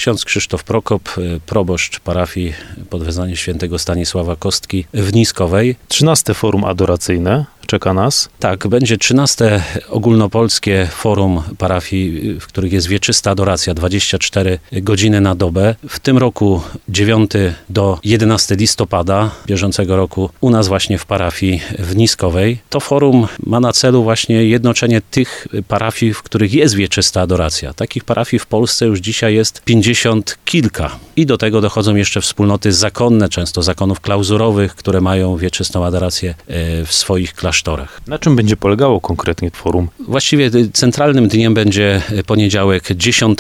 ksiądz Krzysztof Prokop, proboszcz parafii pod wezwaniem świętego Stanisława Kostki w Niskowej. 13. Forum adoracyjne czeka nas. Tak, będzie 13. ogólnopolskie forum parafii, w których jest wieczysta adoracja, 24 godziny na dobę. W tym roku 9 do 11 listopada bieżącego roku u nas właśnie w parafii w Niskowej. To forum ma na celu właśnie jednoczenie tych parafii, w których jest wieczysta adoracja. Takich parafii w Polsce już dzisiaj jest 50 kilka. I do tego dochodzą jeszcze wspólnoty zakonne, często zakonów klauzurowych, które mają wieczystą adorację w swoich klasztorach. Na czym będzie polegało konkretnie forum? Właściwie centralnym dniem będzie poniedziałek 10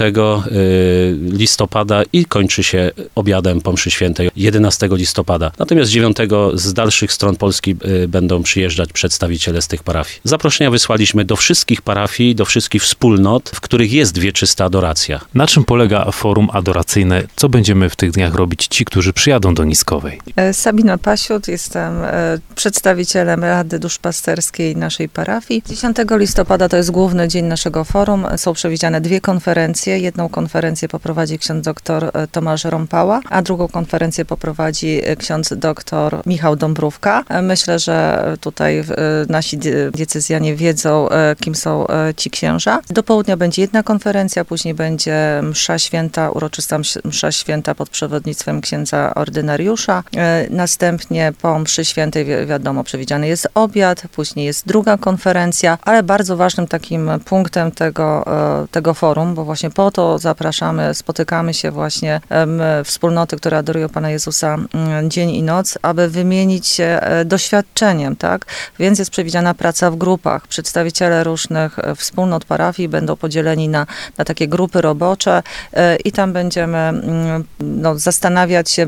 listopada i kończy się obiadem po mszy świętej 11 listopada. Natomiast 9 z dalszych stron Polski będą przyjeżdżać przedstawiciele z tych parafii. Zaproszenia wysłaliśmy do wszystkich parafii, do wszystkich wspólnot, w których jest wieczysta adoracja. Na czym polega forum adoracyjne? Co będziemy w tych dniach robić ci, którzy przyjadą do Niskowej? Sabina Pasiut, jestem przedstawicielem Rady Duszpasterskiej naszej parafii. 10 listopada to jest główny dzień naszego forum. Są przewidziane 2 konferencje. Jedną konferencję poprowadzi ksiądz dr Tomasz Rąpała, a drugą konferencję poprowadzi ksiądz dr Michał Dąbrówka. Myślę, że tutaj nasi diecezjanie wiedzą, kim są ci księża. Do południa będzie jedna konferencja, później będzie msza święta, uroczysta msza święta pod przewodnictwem księdza ordynariusza. Następnie po mszy świętej, wiadomo, przewidziany jest obiad, później jest druga konferencja, ale bardzo ważnym takim punktem tego forum, bo właśnie po to zapraszamy, spotykamy się właśnie wspólnoty, które adorują Pana Jezusa dzień i noc, aby wymienić się doświadczeniem, tak? Więc jest przewidziana praca w grupach. Przedstawiciele różnych wspólnot parafii będą podzieleni na takie grupy robocze i tam będziemy zastanawiać się,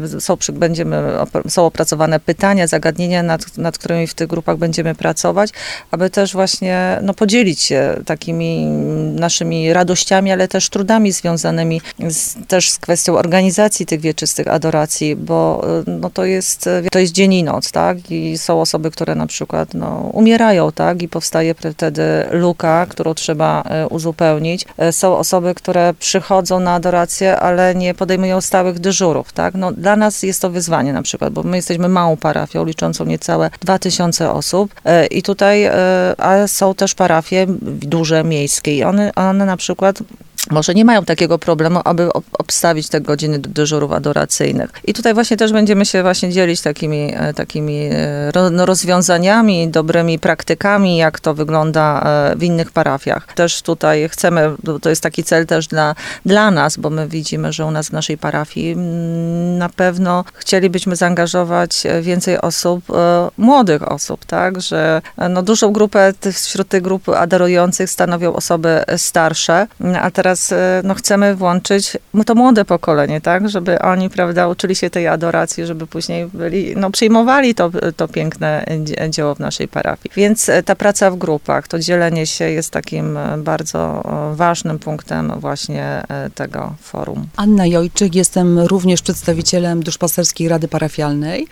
są opracowane pytania, zagadnienia, nad którymi w tych grupach będziemy pracować, aby też właśnie podzielić się takimi naszymi radościami, ale też trudami związanymi też z kwestią organizacji tych wieczystych adoracji, bo to jest dzień i noc, tak? I są osoby, które na przykład umierają, tak? I powstaje wtedy luka, którą trzeba uzupełnić. Są osoby, które przychodzą na adorację, ale nie podejmują stałych dyżurów, tak? Dla nas jest to wyzwanie na przykład, bo my jesteśmy małą parafią, liczącą niecałe 2000 osób i tutaj są też parafie duże, miejskie i one na przykład może nie mają takiego problemu, aby obstawić te godziny dyżurów adoracyjnych. I tutaj właśnie też będziemy się właśnie dzielić takimi rozwiązaniami, dobrymi praktykami, jak to wygląda w innych parafiach. Też tutaj chcemy, to jest taki cel też dla nas, bo my widzimy, że u nas w naszej parafii na pewno chcielibyśmy zaangażować więcej osób, młodych osób, tak, że dużą grupę wśród tych grup adorujących stanowią osoby starsze, a teraz chcemy włączyć to młode pokolenie, tak, żeby oni, prawda, uczyli się tej adoracji, żeby później przyjmowali to piękne dzieło w naszej parafii. Więc ta praca w grupach, to dzielenie się jest takim bardzo ważnym punktem właśnie tego forum. Anna Jojczyk, jestem również przedstawicielem Duszpasterskiej Rady Parafialnej.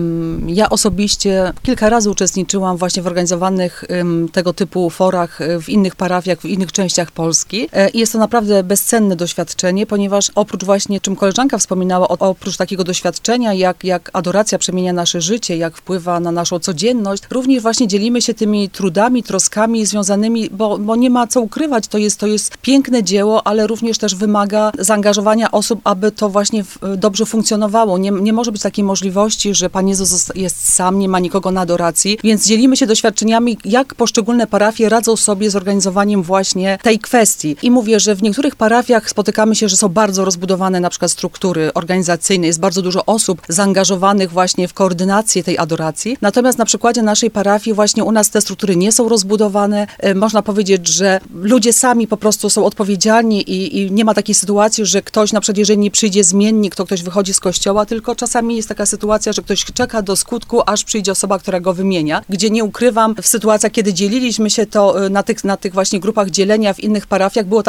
Ja osobiście kilka razy uczestniczyłam właśnie w organizowanych tego typu forach w innych parafiach, w innych częściach Polski. I jest to naprawdę bezcenne doświadczenie, ponieważ oprócz właśnie, czym koleżanka wspominała, oprócz takiego doświadczenia, jak adoracja przemienia nasze życie, jak wpływa na naszą codzienność, również właśnie dzielimy się tymi trudami, troskami związanymi, bo nie ma co ukrywać, to jest piękne dzieło, ale również też wymaga zaangażowania osób, aby to właśnie dobrze funkcjonowało. Nie może być takiej możliwości, że Pan Jezus jest sam, nie ma nikogo na adoracji, więc dzielimy się doświadczeniami, jak poszczególne parafie radzą sobie z organizowaniem właśnie tej kwestii. I mówię, że w niektórych parafiach spotykamy się, że są bardzo rozbudowane na przykład struktury organizacyjne, jest bardzo dużo osób zaangażowanych właśnie w koordynację tej adoracji. Natomiast na przykładzie naszej parafii właśnie u nas te struktury nie są rozbudowane. Można powiedzieć, że ludzie sami po prostu są odpowiedzialni i nie ma takiej sytuacji, że ktoś na przykład, jeżeli nie przyjdzie zmiennik, to ktoś wychodzi z kościoła, tylko czasami jest taka sytuacja, że ktoś czeka do skutku, aż przyjdzie osoba, która go wymienia. Gdzie nie ukrywam, w sytuacjach, kiedy dzieliliśmy się to na tych właśnie grupach dzielenia w innych parafiach, było takie zaskoczenie,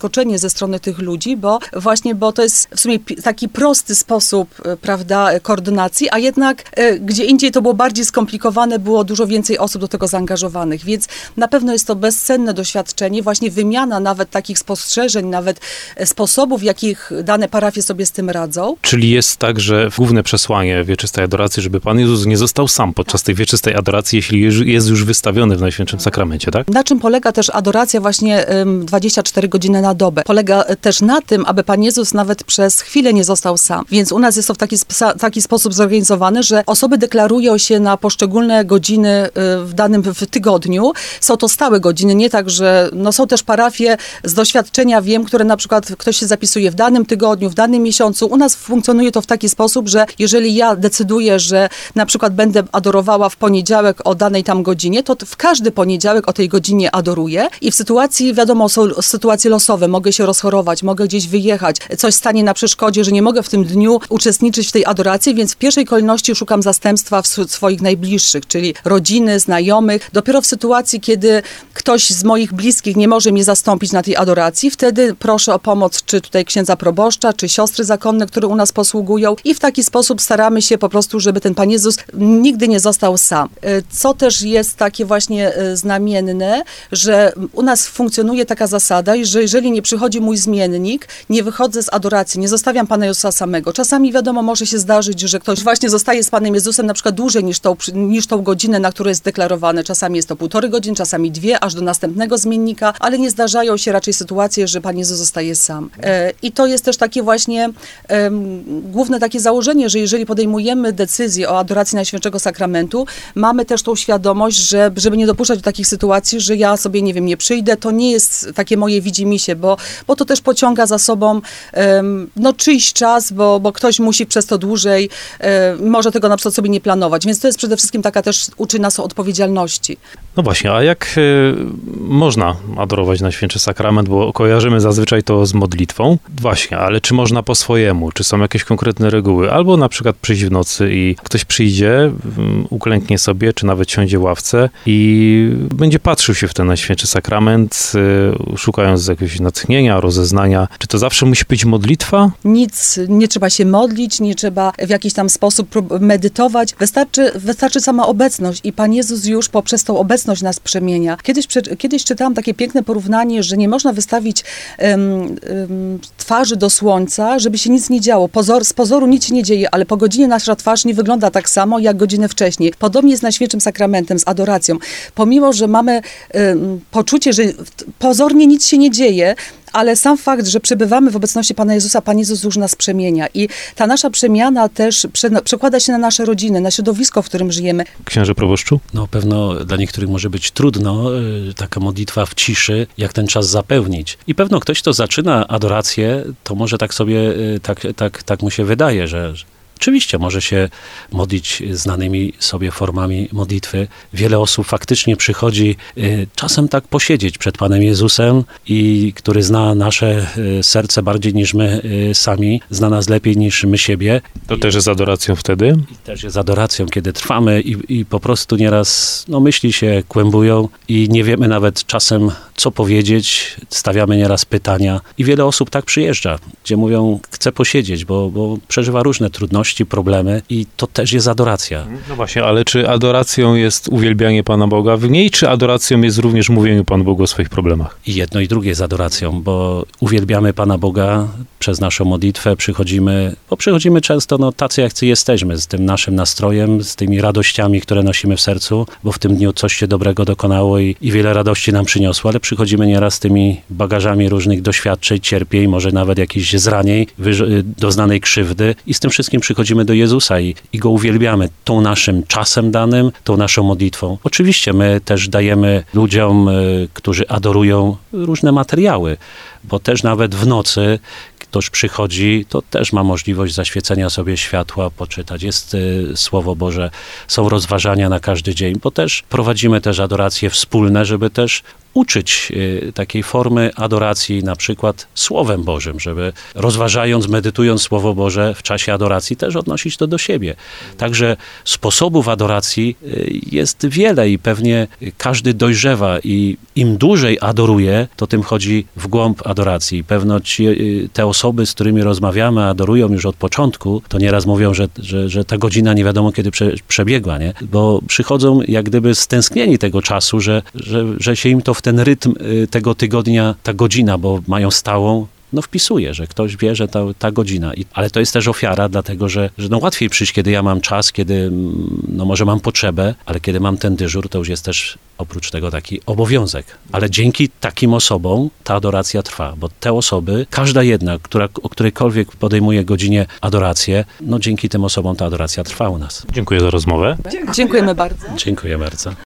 zaskoczenie ze strony tych ludzi, bo to jest w sumie taki prosty sposób, prawda, koordynacji, a jednak gdzie indziej to było bardziej skomplikowane, było dużo więcej osób do tego zaangażowanych, więc na pewno jest to bezcenne doświadczenie, właśnie wymiana nawet takich spostrzeżeń, nawet sposobów, w jakich dane parafie sobie z tym radzą. Czyli jest tak, że główne przesłanie wieczystej adoracji, żeby Pan Jezus nie został sam podczas tej wieczystej adoracji, jeśli jest już wystawiony w Najświętszym Sakramencie, tak? Na czym polega też adoracja właśnie 24 godziny na dobę? Polega też na tym, aby Pan Jezus nawet przez chwilę nie został sam. Więc u nas jest to w taki sposób zorganizowane, że osoby deklarują się na poszczególne godziny w tygodniu. Są to stałe godziny, nie tak, że są też parafie z doświadczenia wiem, które na przykład ktoś się zapisuje w danym tygodniu, w danym miesiącu. U nas funkcjonuje to w taki sposób, że jeżeli ja decyduję, że na przykład będę adorowała w poniedziałek o danej tam godzinie, to w każdy poniedziałek o tej godzinie adoruję i w sytuacji, wiadomo, są sytuacje losowe, mogę się rozchorować, mogę gdzieś wyjechać, coś stanie na przeszkodzie, że nie mogę w tym dniu uczestniczyć w tej adoracji, więc w pierwszej kolejności szukam zastępstwa w swoich najbliższych, czyli rodziny, znajomych. Dopiero w sytuacji, kiedy ktoś z moich bliskich nie może mnie zastąpić na tej adoracji, wtedy proszę o pomoc, czy tutaj księdza proboszcza, czy siostry zakonne, które u nas posługują i w taki sposób staramy się po prostu, żeby ten Pan Jezus nigdy nie został sam. Co też jest takie właśnie znamienne, że u nas funkcjonuje taka zasada, że jeżeli nie przychodzi mój zmiennik, nie wychodzę z adoracji, nie zostawiam Pana Jezusa samego. Czasami wiadomo, może się zdarzyć, że ktoś właśnie zostaje z Panem Jezusem na przykład dłużej niż tą godzinę, na którą jest deklarowane. Czasami jest to 1,5 godziny, czasami 2, aż do następnego zmiennika, ale nie zdarzają się raczej sytuacje, że Pan Jezus zostaje sam. I to jest też takie właśnie główne takie założenie, że jeżeli podejmujemy decyzję o adoracji Najświętszego Sakramentu, mamy też tą świadomość, żeby nie dopuszczać do takich sytuacji, że ja sobie, nie wiem, nie przyjdę, to nie jest takie moje widzimisię, bo to też pociąga za sobą czyjś czas, bo ktoś musi przez to dłużej, może tego na przykład sobie nie planować, więc to jest przede wszystkim taka też, uczy nas o odpowiedzialności. No właśnie, a jak można adorować Najświętszy Sakrament, bo kojarzymy zazwyczaj to z modlitwą. Właśnie, ale czy można po swojemu? Czy są jakieś konkretne reguły? Albo na przykład przyjść w nocy i ktoś przyjdzie, uklęknie sobie, czy nawet siądzie w ławce i będzie patrzył się w ten Najświętszy Sakrament, szukając jakiegoś natchnienia, rozeznania. Czy to zawsze musi być modlitwa? Nic, nie trzeba się modlić, nie trzeba w jakiś tam sposób medytować. Wystarczy sama obecność i Pan Jezus już poprzez tą obecność nas przemienia. Kiedyś czytałam takie piękne porównanie, że nie można wystawić twarzy do słońca, żeby się nic nie działo. Z pozoru nic się nie dzieje, ale po godzinie nasza twarz nie wygląda tak samo, jak godzinę wcześniej. Podobnie jest z Najświętszym Sakramentem, z adoracją. Pomimo, że mamy poczucie, że pozornie nic się nie dzieje, ale sam fakt, że przebywamy w obecności Pana Jezusa, Pan Jezus już nas przemienia. I ta nasza przemiana też przekłada się na nasze rodziny, na środowisko, w którym żyjemy. Księże proboszczu? No pewno dla niektórych może być trudno taka modlitwa w ciszy, jak ten czas zapełnić. I pewno ktoś, kto zaczyna adorację, to może tak sobie, tak mu się wydaje, że oczywiście może się modlić znanymi sobie formami modlitwy. Wiele osób faktycznie przychodzi czasem tak posiedzieć przed Panem Jezusem i który zna nasze serce bardziej niż my sami, zna nas lepiej niż my siebie. To też jest adoracją wtedy? I też jest adoracją, kiedy trwamy i po prostu nieraz myśli się kłębują i nie wiemy nawet czasem, co powiedzieć. Stawiamy nieraz pytania i wiele osób tak przyjeżdża, gdzie mówią, chcę posiedzieć, bo przeżywa różne trudności, problemy i to też jest adoracja. No właśnie, ale czy adoracją jest uwielbianie Pana Boga w niej, czy adoracją jest również mówieniu Panu Bogu o swoich problemach? I jedno i drugie jest adoracją, bo uwielbiamy Pana Boga przez naszą modlitwę, przychodzimy często tacy, jak jesteśmy, z tym naszym nastrojem, z tymi radościami, które nosimy w sercu, bo w tym dniu coś się dobrego dokonało i wiele radości nam przyniosło, ale przychodzimy nieraz z tymi bagażami różnych doświadczeń, cierpień, może nawet jakichś zranień, doznanej krzywdy i z tym wszystkim przychodzimy do Jezusa i Go uwielbiamy tą naszym czasem danym, tą naszą modlitwą. Oczywiście my też dajemy ludziom, którzy adorują, różne materiały, bo też nawet w nocy ktoś przychodzi, to też ma możliwość zaświecenia sobie światła, poczytać. Jest Słowo Boże, są rozważania na każdy dzień, bo też prowadzimy też adoracje wspólne, żeby też uczyć takiej formy adoracji na przykład Słowem Bożym, żeby rozważając, medytując Słowo Boże w czasie adoracji też odnosić to do siebie. Także sposobów adoracji jest wiele i pewnie każdy dojrzewa i im dłużej adoruje, to tym chodzi w głąb adoracji. Pewno te osoby, z którymi rozmawiamy, adorują już od początku, to nieraz mówią, że ta godzina nie wiadomo kiedy przebiegła, nie? Bo przychodzą jak gdyby stęsknieni tego czasu, że się im to w ten rytm tego tygodnia, ta godzina, bo mają stałą, wpisuje, że ktoś wie, że ta godzina. Ale to jest też ofiara, dlatego że łatwiej przyjść, kiedy ja mam czas, kiedy może mam potrzebę, ale kiedy mam ten dyżur, to już jest też oprócz tego taki obowiązek. Ale dzięki takim osobom ta adoracja trwa, bo te osoby, każda jedna, o którejkolwiek podejmuje godzinie adorację, dzięki tym osobom ta adoracja trwa u nas. Dziękuję za rozmowę. Dziękujemy bardzo. Dziękuję bardzo.